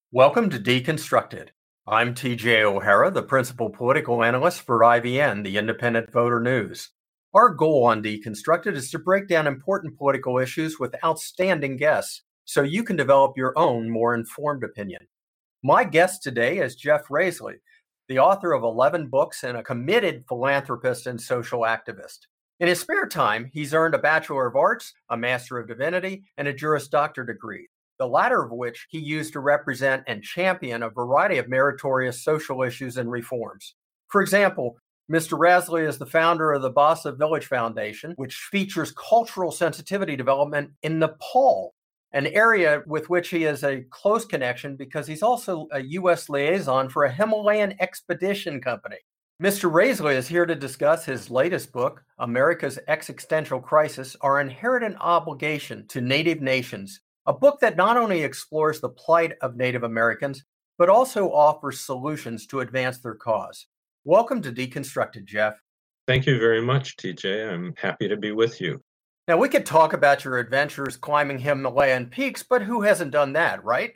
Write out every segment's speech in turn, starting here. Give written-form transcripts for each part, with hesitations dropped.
Welcome to Deconstructed. I'm TJ O'Hara, the principal political analyst for IVN, the Independent Voter News. Our goal on Deconstructed is to break down important political issues with outstanding guests so you can develop your own more informed opinion. My guest today is Jeff Raisley, the author of 11 books and a committed philanthropist and social activist. In his spare time, he's earned a Bachelor of Arts, a Master of Divinity, and a Juris Doctor degree, the latter of which he used to represent and champion a variety of meritorious social issues and reforms. For example, Mr. Raisley is the founder of the Bassa Village Foundation, which features cultural sensitivity development in Nepal, an area with which he has a close connection because he's also a U.S. liaison for a Himalayan expedition company. Mr. Raisley is here to discuss his latest book, America's Existential Crisis, Our Inherent Obligation to Native Nations, a book that not only explores the plight of Native Americans, but also offers solutions to advance their cause. Welcome to Deconstructed, Jeff. Thank you very much, TJ. I'm happy to be with you. Now, we could talk about your adventures climbing Himalayan peaks, but who hasn't done that, right?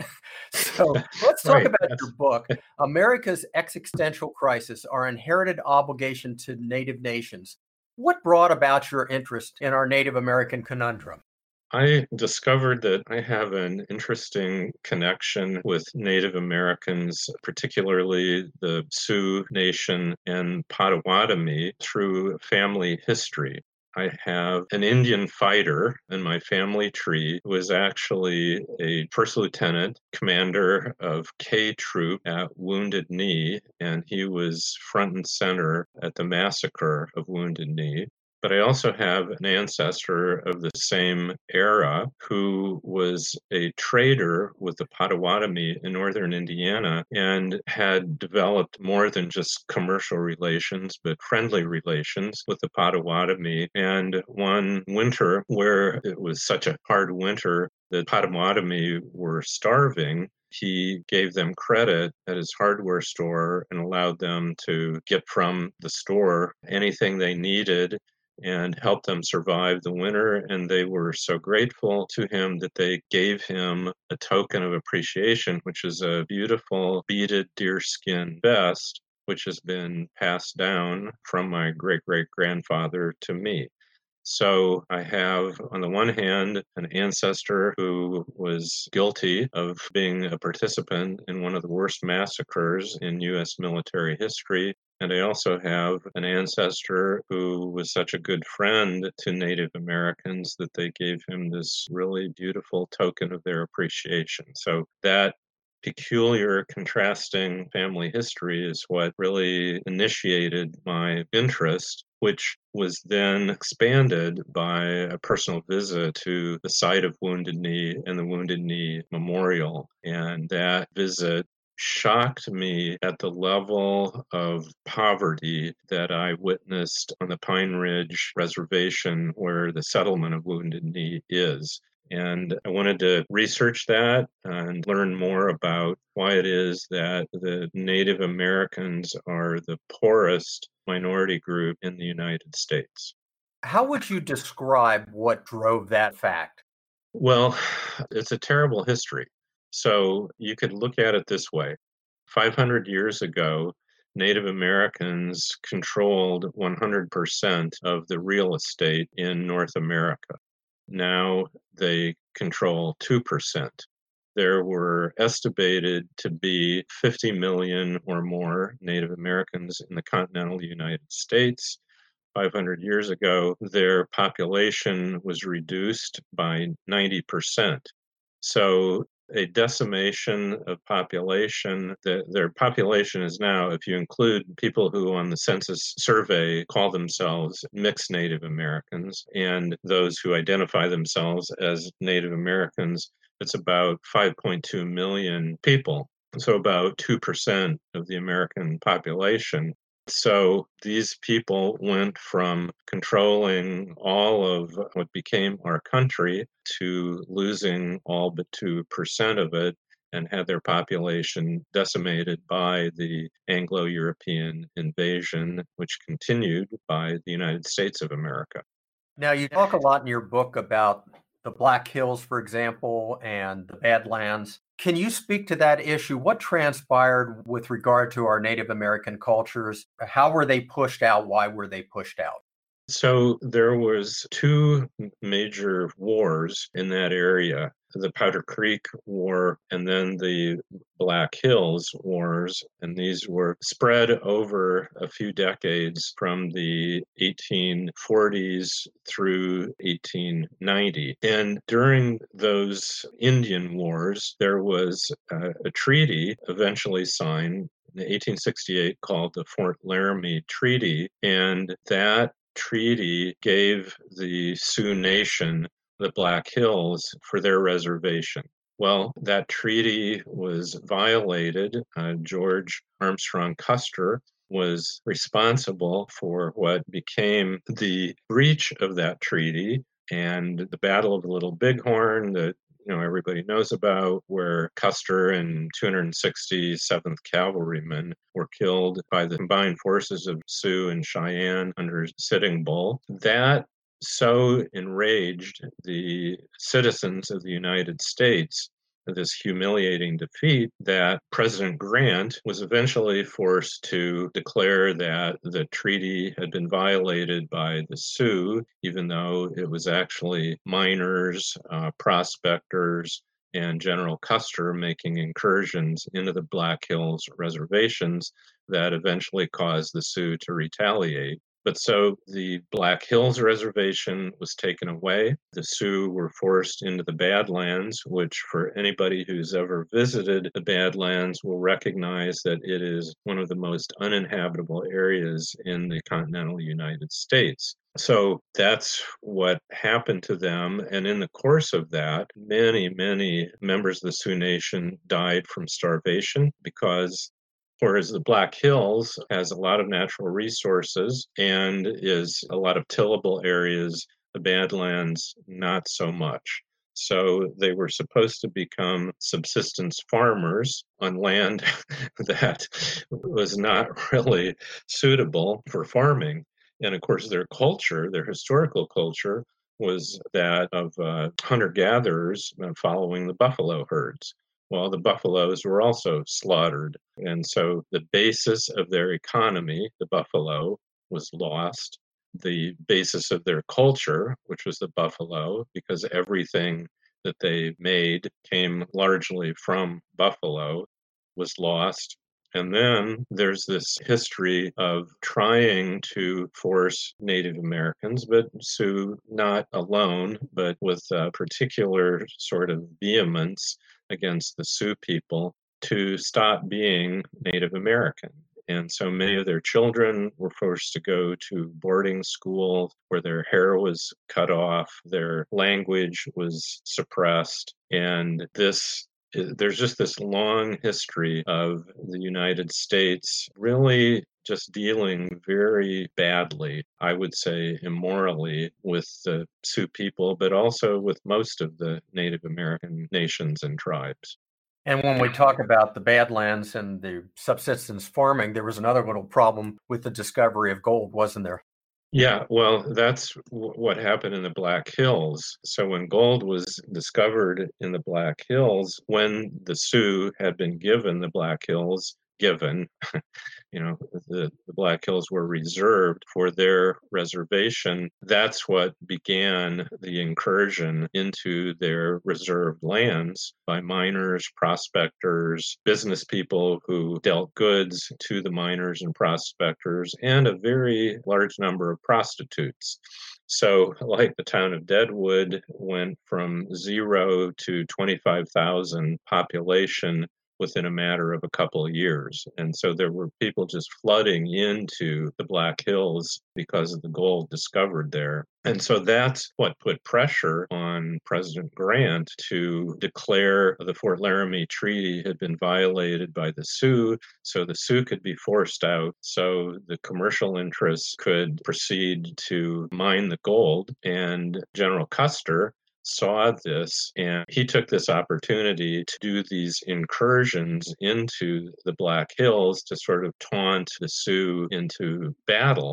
So let's talk about your book, America's Existential Crisis, Our Inherited Obligation to Native Nations. What brought about your interest in our Native American conundrum? I discovered that I have an interesting connection with Native Americans, particularly the Sioux Nation and Potawatomi, through family history. I have an Indian fighter in my family tree who was actually a first lieutenant commander of K Troop at Wounded Knee, and he was front and center at the massacre of Wounded Knee. But I also have an ancestor of the same era who was a trader with the Potawatomi in northern Indiana and had developed more than just commercial relations, but friendly relations with the Potawatomi. And one winter, where it was such a hard winter, the Potawatomi were starving. He gave them credit at his hardware store and allowed them to get from the store anything they needed and helped them survive the winter. And they were so grateful to him that they gave him a token of appreciation, which is a beautiful beaded deerskin vest, which has been passed down from my great great grandfather to me. So I have, on the one hand, an ancestor who was guilty of being a participant in one of the worst massacres in U.S. military history. And I also have an ancestor who was such a good friend to Native Americans that they gave him this really beautiful token of their appreciation. So that peculiar contrasting family history is what really initiated my interest, which was then expanded by a personal visit to the site of Wounded Knee and the Wounded Knee Memorial. And that visit shocked me at the level of poverty that I witnessed on the Pine Ridge Reservation where the settlement of Wounded Knee is. And I wanted to research that and learn more about why it is that the Native Americans are the poorest minority group in the United States. How would you describe what drove that fact? Well, it's a terrible history. So you could look at it this way. 500 years ago, Native Americans controlled 100% of the real estate in North America. Now they control 2%. There were estimated to be 50 million or more Native Americans in the continental United States. 500 years ago, their population was reduced by 90%. So a decimation of population. Their population is now, if you include people who on the census survey call themselves mixed Native Americans and those who identify themselves as Native Americans, it's about 5.2 million people. So about 2% of the American population. So these people went from controlling all of what became our country to losing all but 2% of it and had their population decimated by the Anglo-European invasion, which continued by the United States of America. Now, you talk a lot in your book about the Black Hills, for example, and the Badlands. Can you speak to that issue? What transpired with regard to our Native American cultures? How were they pushed out? Why were they pushed out? So there was two major wars in that area, the Powder Creek War and then the Black Hills Wars. And these were spread over a few decades from the 1840s through 1890. And during those Indian Wars, there was a treaty eventually signed in 1868 called the Fort Laramie Treaty. And that treaty gave the Sioux Nation the Black Hills for their reservation. Well, that treaty was violated. George Armstrong Custer was responsible for what became the breach of that treaty and the Battle of the Little Bighorn that everybody knows about, where Custer and 267th Cavalrymen were killed by the combined forces of Sioux and Cheyenne under Sitting Bull. That so enraged the citizens of the United States, this humiliating defeat, that President Grant was eventually forced to declare that the treaty had been violated by the Sioux, even though it was actually miners, prospectors, and General Custer making incursions into the Black Hills reservations that eventually caused the Sioux to retaliate. But so the Black Hills Reservation was taken away. The Sioux were forced into the Badlands, which, for anybody who's ever visited the Badlands, will recognize that it is one of the most uninhabitable areas in the continental United States. So that's what happened to them. And in the course of that, many, many members of the Sioux Nation died from starvation because whereas the Black Hills has a lot of natural resources and is a lot of tillable areas, the Badlands, not so much. So they were supposed to become subsistence farmers on land that was not really suitable for farming. And of course, their culture, their historical culture, was that of hunter gatherers following the buffalo herds. Well, the buffaloes were also slaughtered. And so the basis of their economy, the buffalo, was lost. The basis of their culture, which was the buffalo, because everything that they made came largely from buffalo, was lost. And then there's this history of trying to force Native Americans, but Sioux not alone, but with a particular sort of vehemence against the Sioux people, to stop being Native American. And so many of their children were forced to go to boarding school where their hair was cut off, their language was suppressed, and there's just this long history of the United States really just dealing very badly, I would say immorally, with the Sioux people, but also with most of the Native American nations and tribes. And when we talk about the Badlands and the subsistence farming, there was another little problem with the discovery of gold, wasn't there? Yeah, well, that's what happened in the Black Hills. So when gold was discovered in the Black Hills, when the Sioux had been given the Black Hills, given, the Black Hills were reserved for their reservation, that's what began the incursion into their reserved lands by miners, prospectors, business people who dealt goods to the miners and prospectors, and a very large number of prostitutes. So, like the town of Deadwood went from 0 to 25,000 population within a matter of a couple of years. And so there were people just flooding into the Black Hills because of the gold discovered there. And so that's what put pressure on President Grant to declare the Fort Laramie Treaty had been violated by the Sioux, so the Sioux could be forced out, so the commercial interests could proceed to mine the gold. And General Custer saw this and he took this opportunity to do these incursions into the Black Hills to sort of taunt the Sioux into battle.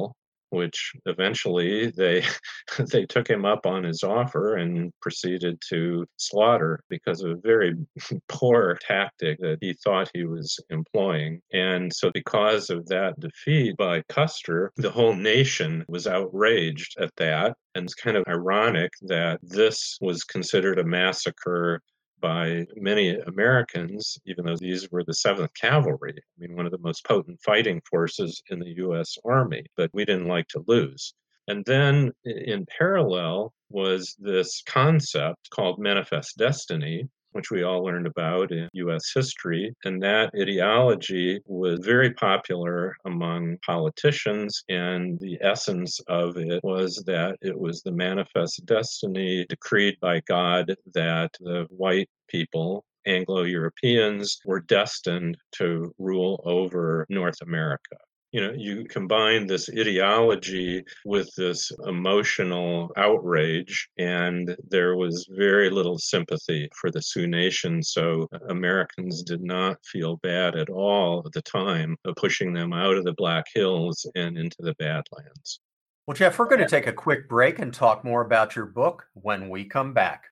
which eventually they they took him up on his offer and proceeded to slaughter because of a very poor tactic that he thought he was employing. And so because of that defeat by Custer, the whole nation was outraged at that. And it's kind of ironic that this was considered a massacre by many Americans, even though these were the 7th Cavalry. I mean, one of the most potent fighting forces in the U.S. Army, but we didn't like to lose. And then in parallel was this concept called Manifest Destiny, which we all learned about in U.S. history. And that ideology was very popular among politicians. And the essence of it was that it was the manifest destiny decreed by God that the white people, Anglo Europeans, were destined to rule over North America. You combine this ideology with this emotional outrage, and there was very little sympathy for the Sioux Nation. So Americans did not feel bad at all at the time of pushing them out of the Black Hills and into the Badlands. Well, Jeff, we're going to take a quick break and talk more about your book when we come back.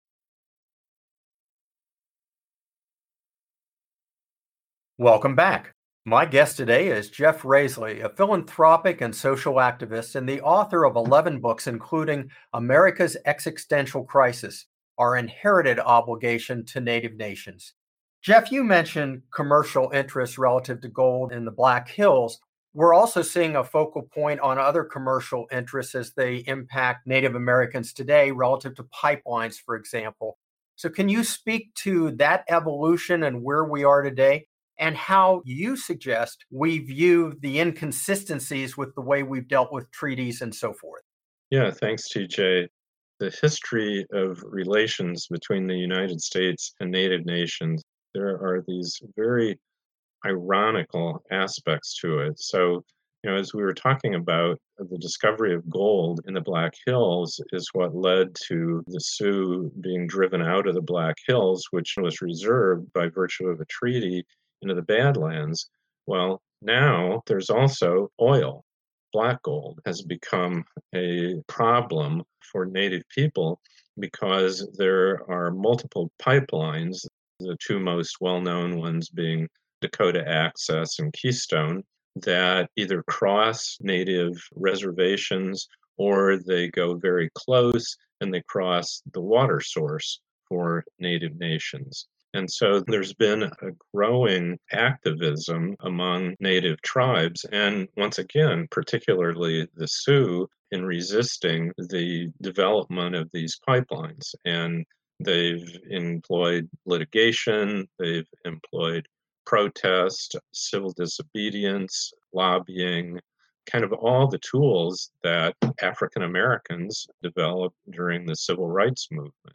Welcome back. My guest today is Jeff Raisley, a philanthropic and social activist and the author of 11 books, including America's Existential Crisis, Our Inherited Obligation to Native Nations. Jeff, you mentioned commercial interests relative to gold in the Black Hills. We're also seeing a focal point on other commercial interests as they impact Native Americans today relative to pipelines, for example. So can you speak to that evolution and where we are today, and how you suggest we view the inconsistencies with the way we've dealt with treaties and so forth? Yeah, thanks, TJ. The history of relations between the United States and Native nations, there are these very ironical aspects to it. So, as we were talking about, the discovery of gold in the Black Hills is what led to the Sioux being driven out of the Black Hills, which was reserved by virtue of a treaty into the Badlands. Well, now there's also oil. Black gold has become a problem for Native people because there are multiple pipelines, the two most well known ones being Dakota Access and Keystone, that either cross Native reservations or they go very close and they cross the water source for Native nations. And so there's been a growing activism among Native tribes, and once again, particularly the Sioux, in resisting the development of these pipelines. And they've employed litigation, they've employed protest, civil disobedience, lobbying, kind of all the tools that African Americans developed during the civil rights movement.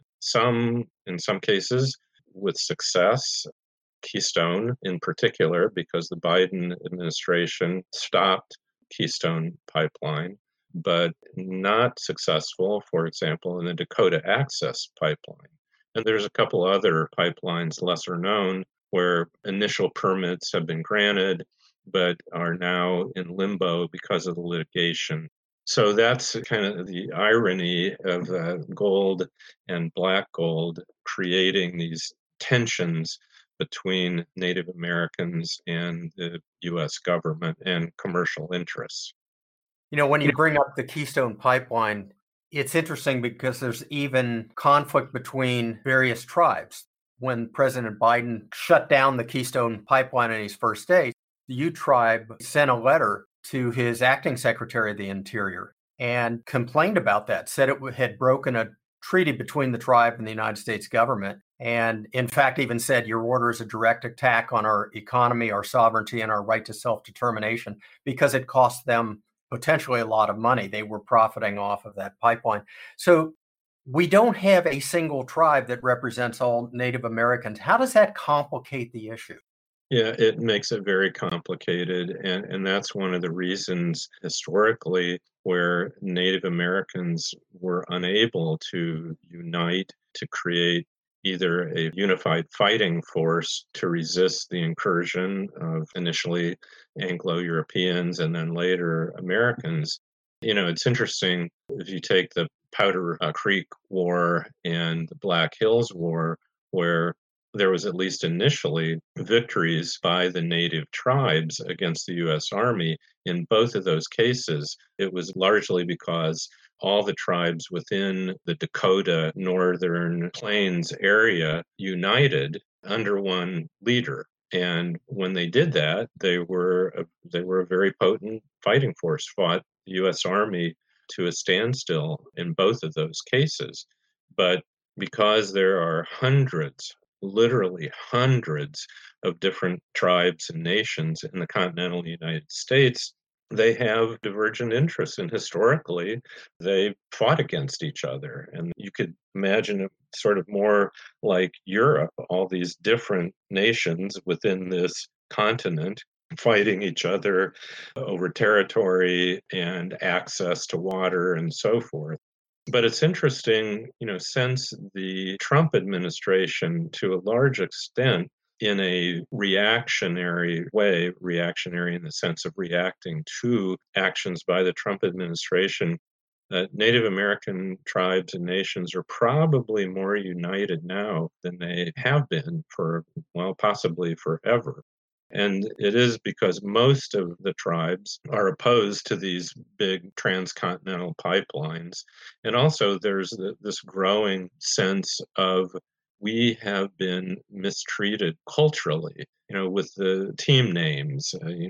In some cases, with success. Keystone, in particular, because the Biden administration stopped Keystone Pipeline, but not successful, for example, in the Dakota Access Pipeline. And there's a couple other pipelines, lesser known, where initial permits have been granted, but are now in limbo because of the litigation. So that's kind of the irony of gold and black gold creating these tensions between Native Americans and the US government and commercial interests. When you bring up the Keystone Pipeline, it's interesting because there's even conflict between various tribes. When President Biden shut down the Keystone Pipeline in his first day, the Ute tribe sent a letter to his acting Secretary of the Interior and complained about that, said it had broken a treaty between the tribe and the United States government, and in fact even said your order is a direct attack on our economy, our sovereignty, and our right to self-determination because it cost them potentially a lot of money. They were profiting off of that pipeline. So we don't have a single tribe that represents all Native Americans. How does that complicate the issue? Yeah, it makes it very complicated. And that's one of the reasons historically where Native Americans were unable to unite to create either a unified fighting force to resist the incursion of initially Anglo Europeans and then later Americans. It's interesting if you take the Powder Creek War and the Black Hills War, where there was at least initially victories by the native tribes against the U.S. Army. In both of those cases, it was largely because all the tribes within the Dakota Northern Plains area united under one leader. And when they did that, they were a very potent fighting force, fought the U.S. Army to a standstill in both of those cases. But because there are hundreds, literally hundreds of different tribes and nations in the continental United States, they have divergent interests. And historically, they fought against each other. And you could imagine it sort of more like Europe, all these different nations within this continent fighting each other over territory and access to water and so forth. But it's interesting, since the Trump administration, to a large extent, in a reactionary way, reactionary in the sense of reacting to actions by the Trump administration, Native American tribes and nations are probably more united now than they have been for, well, possibly forever. And it is because most of the tribes are opposed to these big transcontinental pipelines. And also, there's this growing sense of we have been mistreated culturally, with the team names,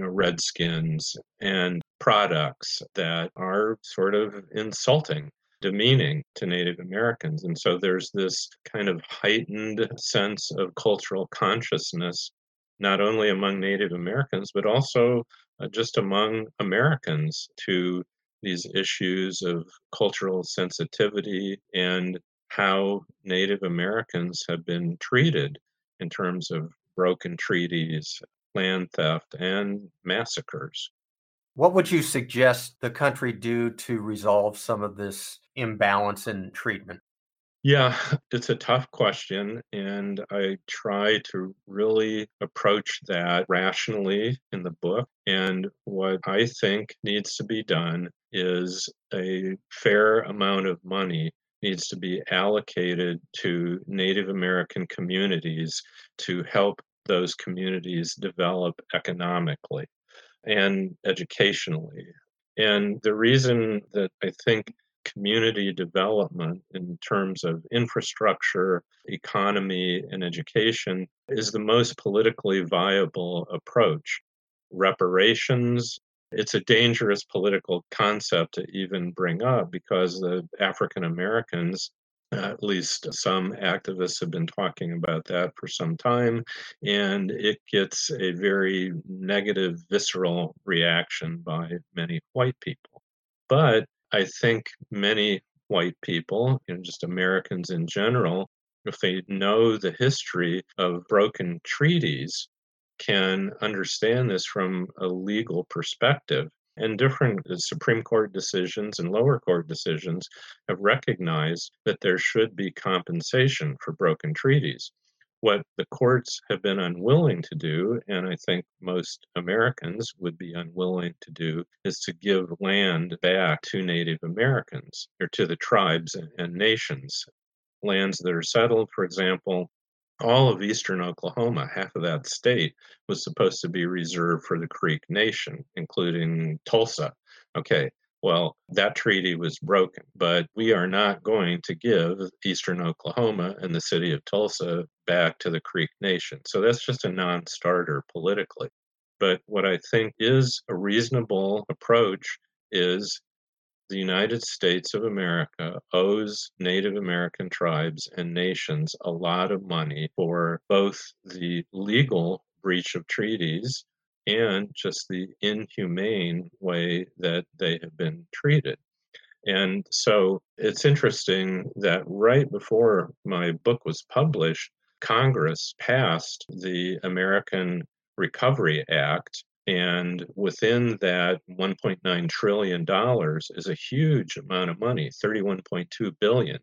Redskins, and products that are sort of insulting, demeaning to Native Americans. And so there's this kind of heightened sense of cultural consciousness, not only among Native Americans, but also just among Americans, to these issues of cultural sensitivity and how Native Americans have been treated in terms of broken treaties, land theft, and massacres. What would you suggest the country do to resolve some of this imbalance in treatment? Yeah, it's a tough question, and I try to really approach that rationally in the book. And what I think needs to be done is a fair amount of money needs to be allocated to Native American communities to help those communities develop economically and educationally. And the reason that I think community development in terms of infrastructure, economy, and education is the most politically viable approach. Reparations, it's a dangerous political concept to even bring up because the African Americans, at least some activists have been talking about that for some time, and it gets a very negative, visceral reaction by many white people. But I think many white people, just Americans in general, if they know the history of broken treaties, can understand this from a legal perspective. And different Supreme Court decisions and lower court decisions have recognized that there should be compensation for broken treaties. What the courts have been unwilling to do, and I think most Americans would be unwilling to do, is to give land back to Native Americans or to the tribes and nations. Lands that are settled, for example, all of eastern Oklahoma, half of that state, was supposed to be reserved for the Creek Nation, including Tulsa. Okay, well, that treaty was broken, but we are not going to give eastern Oklahoma and the city of Tulsa back to the Creek Nation. So that's just a non starter politically. But what I think is a reasonable approach is the United States of America owes Native American tribes and nations a lot of money for both the legal breach of treaties and just the inhumane way that they have been treated. And so it's interesting that right before my book was published, Congress passed the American Recovery Act. And within that $1.9 trillion is a huge amount of money, $31.2 billion.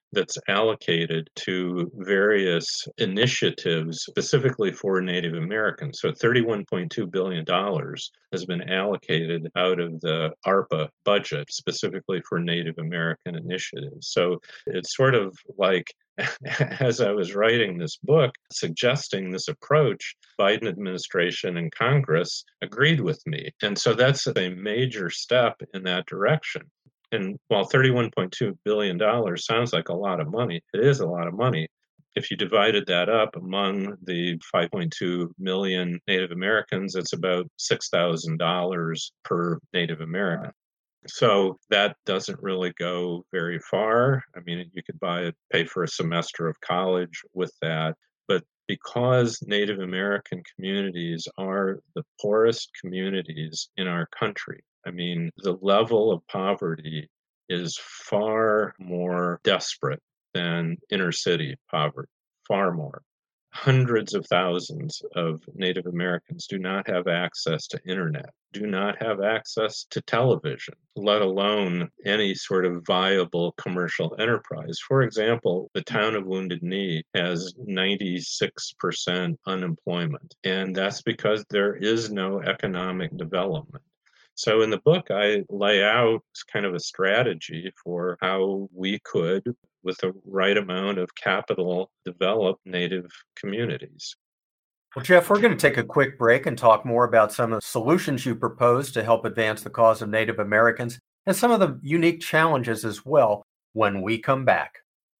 that's allocated to various initiatives specifically for Native Americans. So $31.2 billion has been allocated out of the ARPA budget specifically for Native American initiatives. So it's sort of like as I was writing this book, suggesting this approach, Biden administration and Congress agreed with me. And so that's a major step in that direction. And while $31.2 billion sounds like a lot of money, it is a lot of money. If you divided that up among the 5.2 million Native Americans, it's about $6,000 per Native American. So that doesn't really go very far. I mean, you could pay for a semester of college with that. But because Native American communities are the poorest communities in our country, I mean, the level of poverty is far more desperate than inner city poverty, far more. Hundreds of thousands of Native Americans do not have access to internet, do not have access to television, let alone any sort of viable commercial enterprise. For example, the town of Wounded Knee has 96% unemployment, and that's because there is no economic development. So in the book, I lay out kind of a strategy for how we could, with the right amount of capital, develop Native communities. Well, Jeff, we're going to take a quick break and talk more about some of the solutions you propose to help advance the cause of Native Americans and some of the unique challenges as well when we come back.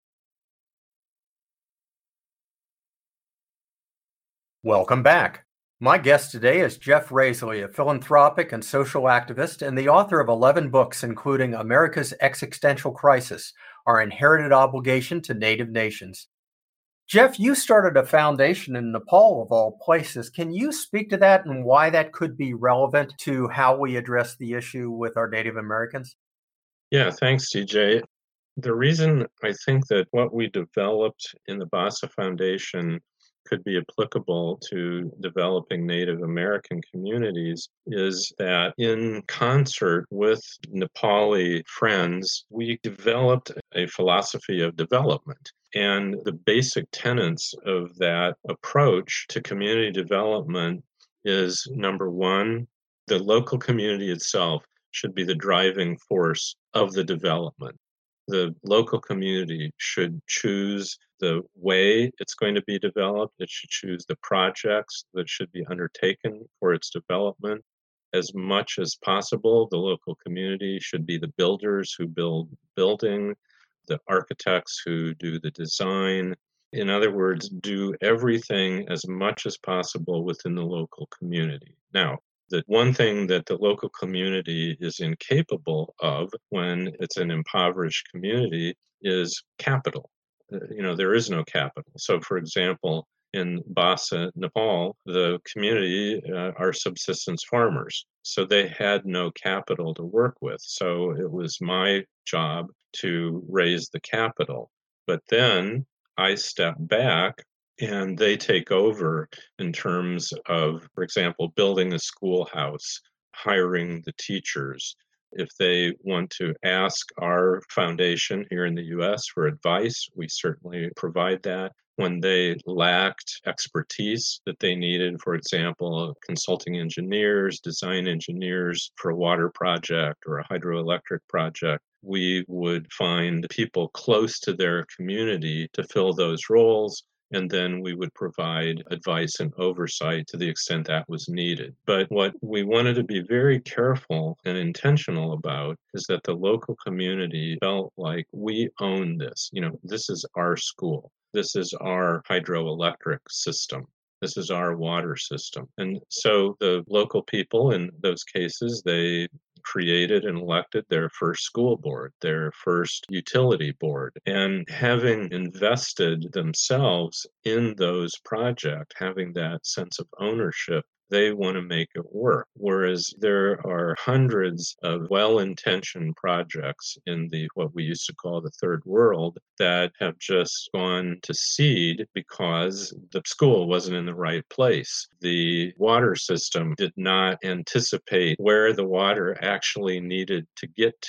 Welcome back. My guest today is Jeff Raisley, a philanthropic and social activist and the author of 11 books, including America's Existential Crisis, Our Inherited Obligation to Native Nations. Jeff, you started a foundation in Nepal, of all places. Can you speak to that and why that could be relevant to how we address the issue with our Native Americans? Yeah, thanks, TJ. The reason I think that what we developed in the Basa Foundation could be applicable to developing Native American communities is that in concert with Nepali friends, we developed a philosophy of development. And the basic tenets of that approach to community development is number one, the local community itself should be the driving force of the development. The local community should choose the way it's going to be developed. It should choose the projects that should be undertaken for its development. As much as possible, the local community should be the builders who build building, the architects who do the design. In other words, do everything as much as possible within the local community. Now, the one thing that the local community is incapable of when it's an impoverished community is capital. There is no capital. So, for example, in Basa, Nepal, the community are subsistence farmers. So they had no capital to work with. So it was my job to raise the capital. But then I step back and they take over in terms of, for example, building a schoolhouse, hiring the teachers. If they want to ask our foundation here in the US for advice, we certainly provide that. When they lacked expertise that they needed, for example, consulting engineers, design engineers for a water project or a hydroelectric project, we would find people close to their community to fill those roles. And then we would provide advice and oversight to the extent that was needed. But what we wanted to be very careful and intentional about is that the local community felt like we own this. This is our school. This is our hydroelectric system. This is our water system. And so the local people in those cases, they created and elected their first school board, their first utility board. And having invested themselves in those projects, having that sense of ownership, they want to make it work. Whereas there are hundreds of well-intentioned projects in what we used to call the third world that have just gone to seed because the school wasn't in the right place. The water system did not anticipate where the water actually needed to get to.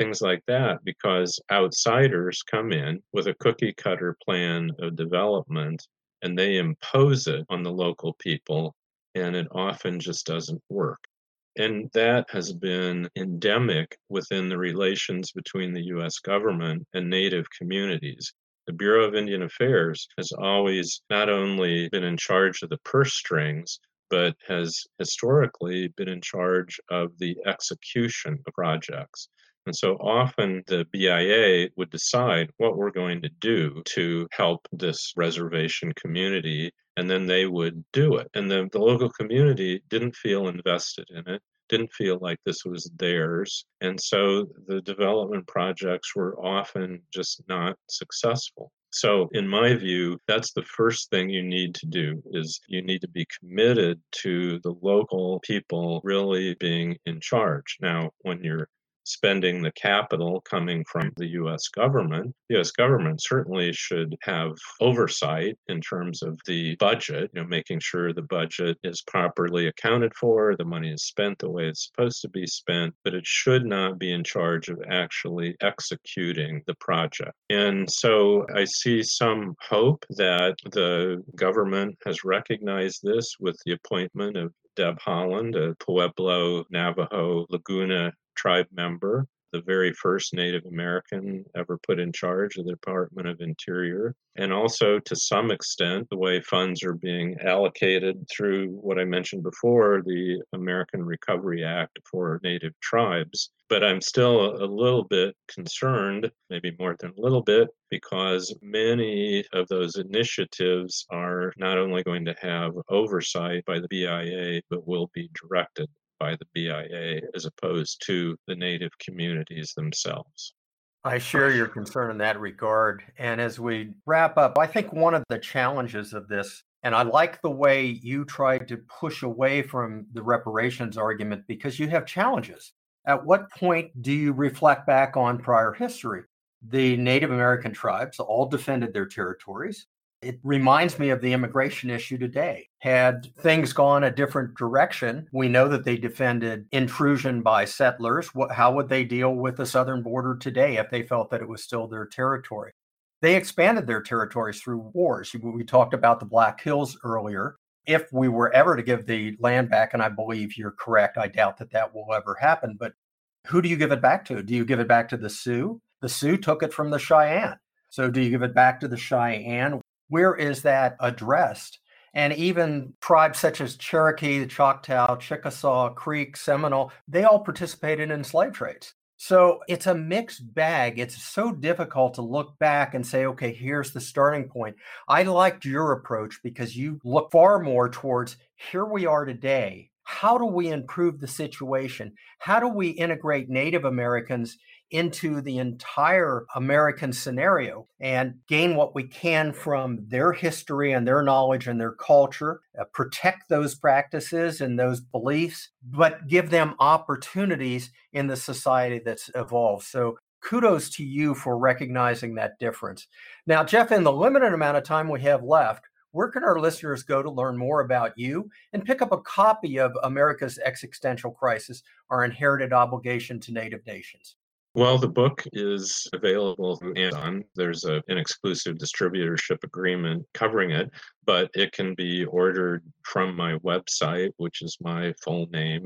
things like that, because outsiders come in with a cookie cutter plan of development and they impose it on the local people, and it often just doesn't work. And that has been endemic within the relations between the US government and Native communities. The Bureau of Indian Affairs has always not only been in charge of the purse strings, but has historically been in charge of the execution of projects. And so often the BIA would decide what we're going to do to help this reservation community, and then they would do it. And the local community didn't feel invested in it, didn't feel like this was theirs. And so the development projects were often just not successful. So in my view, that's the first thing you need to do, is you need to be committed to the local people really being in charge. Now, when you're spending the capital coming from the US government, the US government certainly should have oversight in terms of the budget, making sure the budget is properly accounted for, the money is spent the way it's supposed to be spent, but it should not be in charge of actually executing the project. And so I see some hope that the government has recognized this with the appointment of Deb Haaland, a Pueblo Navajo Laguna tribe member, the very first Native American ever put in charge of the Department of Interior. And also, to some extent, the way funds are being allocated through what I mentioned before, the American Recovery Act for Native tribes. But I'm still a little bit concerned, maybe more than a little bit, because many of those initiatives are not only going to have oversight by the BIA, but will be directed by the BIA as opposed to the Native communities themselves. I share your concern in that regard. And as we wrap up, I think one of the challenges of this, and I like the way you tried to push away from the reparations argument because you have challenges. At what point do you reflect back on prior history? The Native American tribes all defended their territories. It reminds me of the immigration issue today. Had things gone a different direction, we know that they defended intrusion by settlers. How would they deal with the southern border today if they felt that it was still their territory? They expanded their territories through wars. We talked about the Black Hills earlier. If we were ever to give the land back, and I believe you're correct, I doubt that that will ever happen, but who do you give it back to? Do you give it back to the Sioux? The Sioux took it from the Cheyenne. So do you give it back to the Cheyenne? Where is that addressed? And even tribes such as Cherokee, the Choctaw, Chickasaw, Creek, Seminole, they all participated in slave trades. So it's a mixed bag. It's so difficult to look back and say, okay, here's the starting point. I liked your approach because you look far more towards here we are today. How do we improve the situation? How do we integrate Native Americans into the entire American scenario and gain what we can from their history and their knowledge and their culture, protect those practices and those beliefs, but give them opportunities in the society that's evolved. So kudos to you for recognizing that difference. Now, Jeff, in the limited amount of time we have left, where can our listeners go to learn more about you and pick up a copy of America's Existential Crisis, Our Inherited Obligation to Native Nations? Well, the book is available through Amazon. There's an exclusive distributorship agreement covering it, but it can be ordered from my website, which is my full name,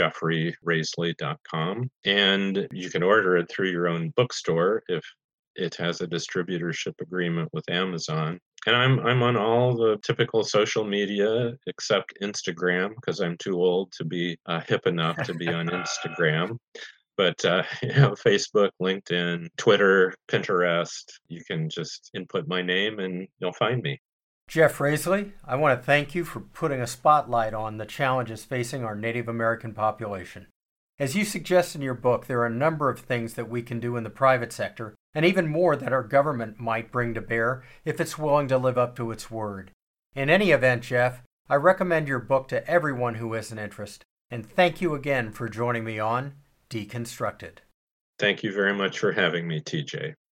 jeffreyraisley.com. And you can order it through your own bookstore if it has a distributorship agreement with Amazon. And I'm on all the typical social media except Instagram because I'm too old to be hip enough to be on Instagram. But Facebook, LinkedIn, Twitter, Pinterest, you can just input my name and you'll find me. Jeff Raisley, I want to thank you for putting a spotlight on the challenges facing our Native American population. As you suggest in your book, there are a number of things that we can do in the private sector, and even more that our government might bring to bear if it's willing to live up to its word. In any event, Jeff, I recommend your book to everyone who has an interest, and thank you again for joining me on Deconstructed. Thank you very much for having me, TJ.